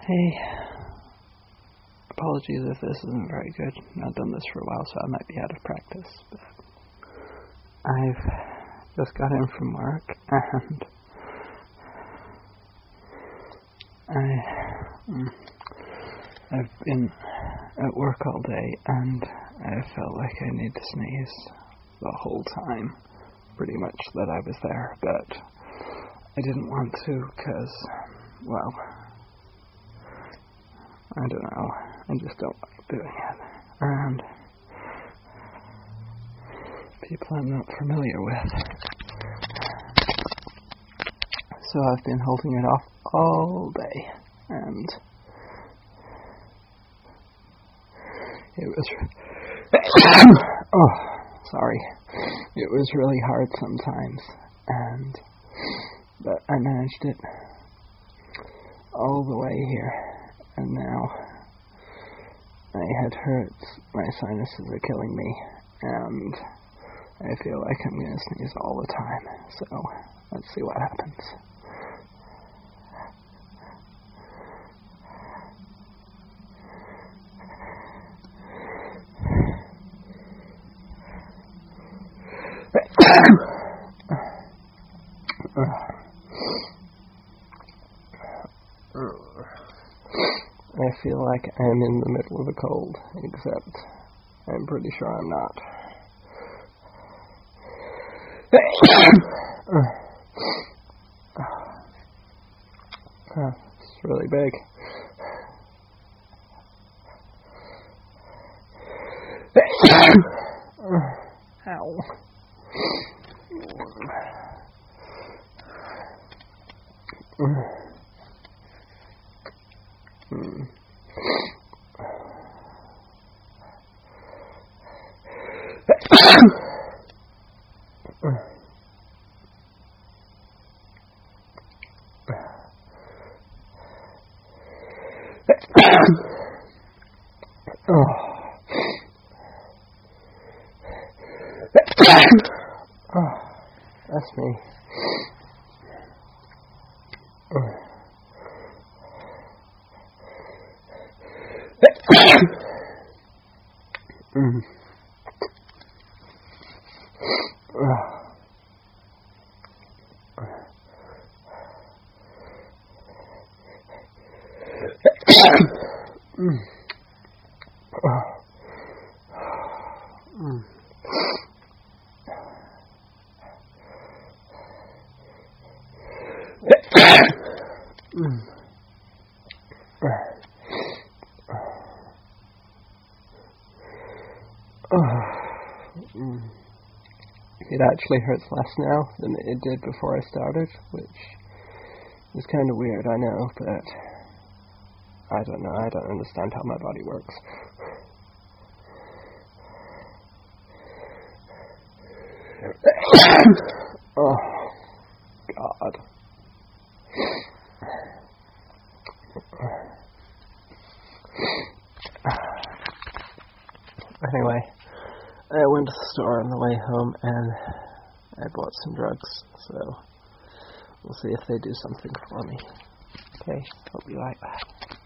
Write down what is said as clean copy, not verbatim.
Hey, apologies if this isn't very good. I've not done this for a while, so I might be out of practice. But I've just got in from work, and I've been at work all day, and I felt like I need to sneeze the whole time, pretty much that I was there, but I didn't want to because, well, I don't know, I just don't like doing it around people I'm not familiar with. So I've been holding it off all day, and it was it was really hard sometimes, but I managed it all the way here, and now my head hurts, my sinuses are killing me, and I feel like I'm going to sneeze all the time, so let's see what happens. I feel like I'm in the middle of a cold, except I'm pretty sure I'm not. It's really big. Ow. That's me. It actually hurts less now than it did before I started, which is kind of weird, I know, but I don't know, I don't understand how my body works. Oh, God. Anyway, I went to the store on the way home and I bought some drugs, so we'll see if they do something for me. Okay, hope you like that.